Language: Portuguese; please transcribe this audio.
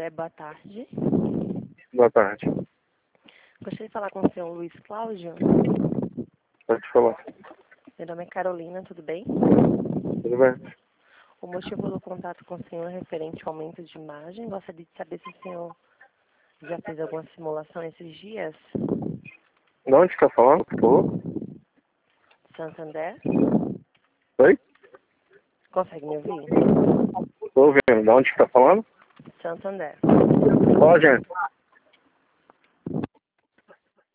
Santander, boa tarde. Boa tarde. Gostaria de falar com o senhor Luiz Cláudio. Pode falar. Meu nome é Carolina, tudo bem? Tudo bem? O motivo do contato com o senhor é referente ao aumento de imagem. Gostaria de saber se o senhor já fez alguma simulação esses dias. De onde está falando, por favor? Santander? Oi? Consegue me ouvir? Estou ouvindo. De onde está falando? Santander. Qual agência?